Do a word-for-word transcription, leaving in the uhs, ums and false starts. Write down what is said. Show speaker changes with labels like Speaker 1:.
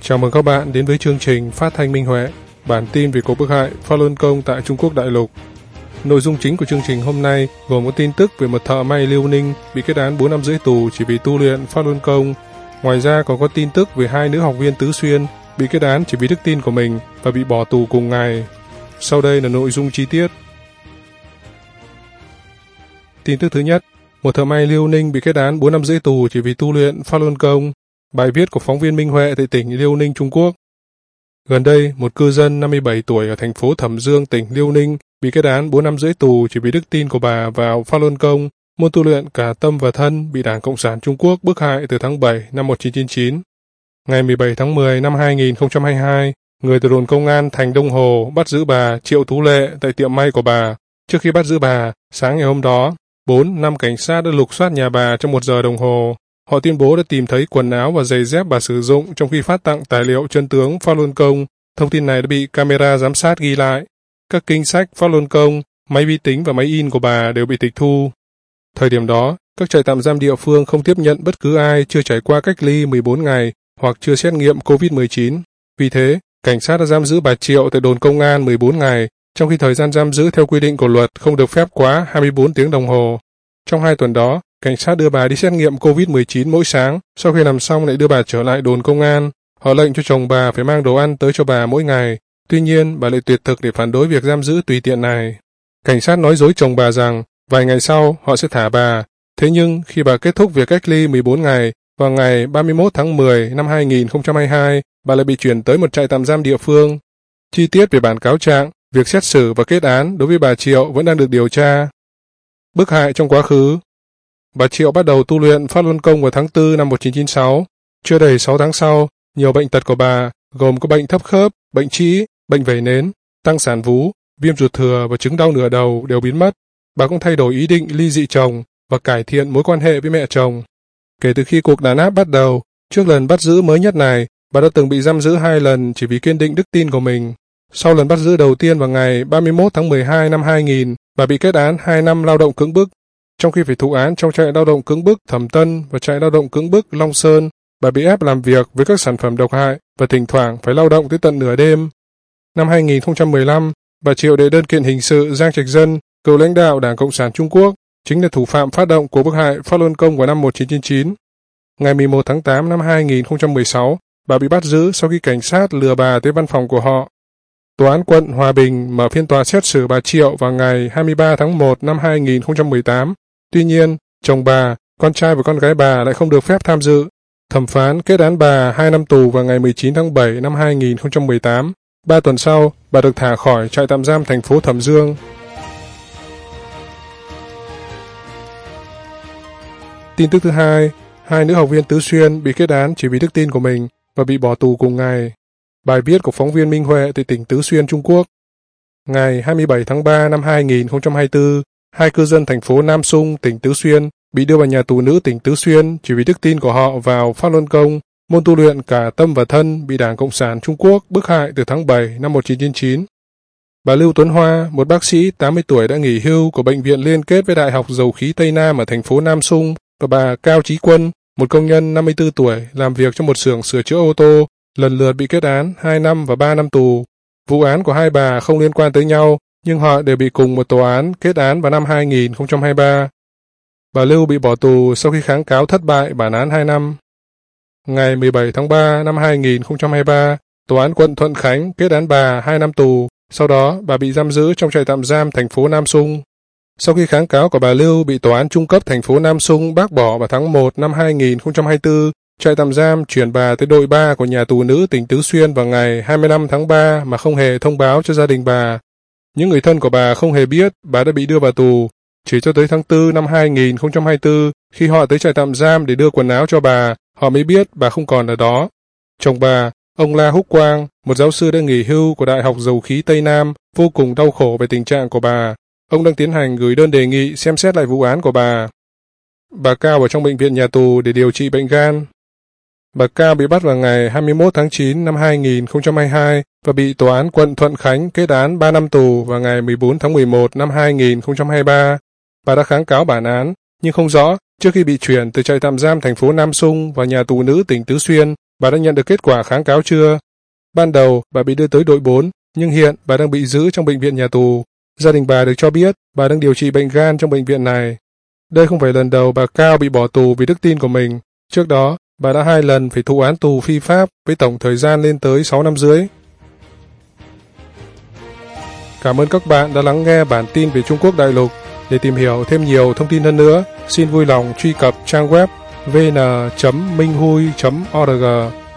Speaker 1: Chào mừng các bạn đến với chương trình Phát thanh Minh Huệ, bản tin về cuộc bức hại Falun Gong tại Trung Quốc đại lục. Nội dung chính của chương trình hôm nay gồm có tin tức về một thợ may Liêu Ninh bị kết án bốn năm rưỡi tù chỉ vì tu luyện Falun Gong. Ngoài ra còn có tin tức về hai nữ học viên Tứ Xuyên bị kết án chỉ vì đức tin của mình và bị bỏ tù cùng ngày. Sau đây là nội dung chi tiết. Tin tức thứ nhất, một thợ may Liêu Ninh bị kết án bốn năm rưỡi tù chỉ vì tu luyện Falun Gong. Bài viết của phóng viên Minh Huệ tại tỉnh Liêu Ninh, Trung Quốc. Gần đây, một cư dân năm mươi bảy tuổi ở thành phố Thẩm Dương, tỉnh Liêu Ninh bị kết án bốn năm rưỡi tù chỉ vì đức tin của bà vào Falun Gong, môn tu luyện cả tâm và thân bị Đảng Cộng sản Trung Quốc bức hại từ tháng bảy năm một nghìn chín trăm chín mươi chín. Ngày mười bảy tháng mười năm hai nghìn không trăm hai mươi hai, người từ đồn công an thành Đông Hồ bắt giữ bà Triệu Tú Lệ tại tiệm may của bà. Trước khi bắt giữ bà, sáng ngày hôm đó, bốn năm cảnh sát đã lục soát nhà bà trong một giờ đồng hồ. Họ tuyên bố đã tìm thấy quần áo và giày dép bà sử dụng trong khi phát tặng tài liệu chân tướng Falun Gong. Thông tin này đã bị camera giám sát ghi lại. Các kinh sách Falun Gong, máy vi tính và máy in của bà đều bị tịch thu. Thời điểm đó, các trại tạm giam địa phương không tiếp nhận bất cứ ai chưa trải qua cách ly mười bốn ngày hoặc chưa xét nghiệm covid mười chín. Vì thế, cảnh sát đã giam giữ bà Triệu tại đồn công an mười bốn ngày, trong khi thời gian giam giữ theo quy định của luật không được phép quá hai mươi bốn tiếng đồng hồ. Trong hai tuần đó, cảnh sát đưa bà đi xét nghiệm covid mười chín mỗi sáng, sau khi làm xong lại đưa bà trở lại đồn công an. Họ lệnh cho chồng bà phải mang đồ ăn tới cho bà mỗi ngày. Tuy nhiên, bà lại tuyệt thực để phản đối việc giam giữ tùy tiện này. Cảnh sát nói dối chồng bà rằng vài ngày sau họ sẽ thả bà. Thế nhưng, khi bà kết thúc việc cách ly mười bốn ngày, vào ngày ba mươi mốt tháng mười năm hai nghìn không trăm hai mươi hai, bà lại bị chuyển tới một trại tạm giam địa phương. Chi tiết về bản cáo trạng, việc xét xử và kết án đối với bà Triệu vẫn đang được điều tra. Bức hại trong quá khứ. Bà Triệu bắt đầu tu luyện Falun Gong vào tháng tư năm một nghìn chín trăm chín mươi sáu. Chưa đầy sáu tháng sau, nhiều bệnh tật của bà, gồm có bệnh thấp khớp, bệnh trĩ, bệnh vẩy nến, tăng sản vú, viêm ruột thừa và chứng đau nửa đầu đều biến mất. Bà cũng thay đổi ý định ly dị chồng và cải thiện mối quan hệ với mẹ chồng. Kể từ khi cuộc đàn áp bắt đầu, trước lần bắt giữ mới nhất này, bà đã từng bị giam giữ hai lần chỉ vì kiên định đức tin của mình. Sau lần bắt giữ đầu tiên vào ngày ba mươi mốt tháng mười hai năm hai nghìn, bà bị kết án hai năm lao động cưỡng bức. Trong khi phải thụ án trong trại lao động cưỡng bức Thẩm Tân và trại lao động cưỡng bức Long Sơn, bà bị ép làm việc với các sản phẩm độc hại và thỉnh thoảng phải lao động tới tận nửa đêm. Năm hai nghìn không trăm mười lăm, bà Triệu đệ đơn kiện hình sự Giang Trạch Dân, cựu lãnh đạo Đảng Cộng sản Trung Quốc, chính là thủ phạm phát động cuộc bức hại Falun Gong vào năm một nghìn chín trăm chín mươi chín. Ngày mười một tháng tám năm hai nghìn không trăm mười sáu, bà bị bắt giữ sau khi cảnh sát lừa bà tới văn phòng của họ. Tòa án quận Hòa Bình mở phiên tòa xét xử bà Triệu vào ngày hai mươi ba tháng một năm hai nghìn không trăm mười tám. Tuy nhiên, chồng bà, con trai và con gái bà lại không được phép tham dự. Thẩm phán kết án bà hai năm tù vào ngày mười chín tháng bảy năm hai nghìn không trăm mười tám. Ba tuần sau, bà được thả khỏi trại tạm giam thành phố Thẩm Dương. Tin tức thứ hai, hai nữ học viên Tứ Xuyên bị kết án chỉ vì đức tin của mình và bị bỏ tù cùng ngày. Bài viết của phóng viên Minh Huệ tại tỉnh Tứ Xuyên, Trung Quốc. Ngày hai mươi bảy tháng ba năm hai nghìn không trăm hai mươi tư, hai cư dân thành phố Nam Sung, tỉnh Tứ Xuyên bị đưa vào nhà tù nữ tỉnh Tứ Xuyên chỉ vì đức tin của họ vào Falun Gong, môn tu luyện cả tâm và thân bị Đảng Cộng sản Trung Quốc bức hại từ tháng bảy năm một nghìn chín trăm chín mươi chín. Bà Lưu Tuấn Hoa, một bác sĩ tám mươi tuổi đã nghỉ hưu của bệnh viện liên kết với Đại học Dầu khí Tây Nam ở thành phố Nam Sung, và bà Cao Chí Quân, một công nhân năm mươi tư tuổi làm việc trong một xưởng sửa chữa ô tô, lần lượt bị kết án hai năm và ba năm tù. Vụ án của hai bà không liên quan tới nhau, nhưng họ đều bị cùng một tòa án kết án vào năm hai nghìn không trăm hai mươi ba. Bà Lưu bị bỏ tù sau khi kháng cáo thất bại bản án hai năm. Ngày mười bảy tháng ba năm hai nghìn không trăm hai mươi ba, tòa án quận Thuận Khánh kết án bà hai năm tù, sau đó bà bị giam giữ trong trại tạm giam thành phố Nam Sung. Sau khi kháng cáo của bà Lưu bị tòa án trung cấp thành phố Nam Sung bác bỏ vào tháng một năm hai nghìn không trăm hai mươi tư, trại tạm giam chuyển bà tới đội ba của nhà tù nữ tỉnh Tứ Xuyên vào ngày hai mươi lăm tháng ba mà không hề thông báo cho gia đình bà. Những người thân của bà không hề biết bà đã bị đưa vào tù. Chỉ cho tới tháng tư năm hai nghìn không trăm hai mươi tư, khi họ tới trại tạm giam để đưa quần áo cho bà, họ mới biết bà không còn ở đó. Chồng bà, ông La Húc Quang, một giáo sư đã nghỉ hưu của Đại học Dầu khí Tây Nam, vô cùng đau khổ về tình trạng của bà. Ông đang tiến hành gửi đơn đề nghị xem xét lại vụ án của bà. Bà Cao ở trong bệnh viện nhà tù để điều trị bệnh gan. Bà Cao bị bắt vào ngày hai mươi mốt tháng chín năm hai nghìn không trăm hai mươi hai và bị tòa án quận Thuận Khánh kết án ba năm tù vào ngày mười bốn tháng mười một năm hai nghìn không trăm hai mươi ba. Bà đã kháng cáo bản án, nhưng không rõ trước khi bị chuyển từ trại tạm giam thành phố Nam Sung vào nhà tù nữ tỉnh Tứ Xuyên, Bà đã nhận được kết quả kháng cáo chưa? Ban đầu, bà bị đưa tới đội bốn, nhưng hiện bà đang bị giữ trong bệnh viện nhà tù. Gia đình bà được cho biết bà đang điều trị bệnh gan trong bệnh viện này. Đây không phải lần đầu bà Cao bị bỏ tù vì đức tin của mình. Trước đó, bà đã hai lần phải thụ án tù phi pháp với tổng thời gian lên tới sáu năm rưỡi. Cảm ơn các bạn đã lắng nghe bản tin về Trung Quốc đại lục. Để tìm hiểu thêm nhiều thông tin hơn nữa, xin vui lòng truy cập trang web vn chấm minh hui chấm org.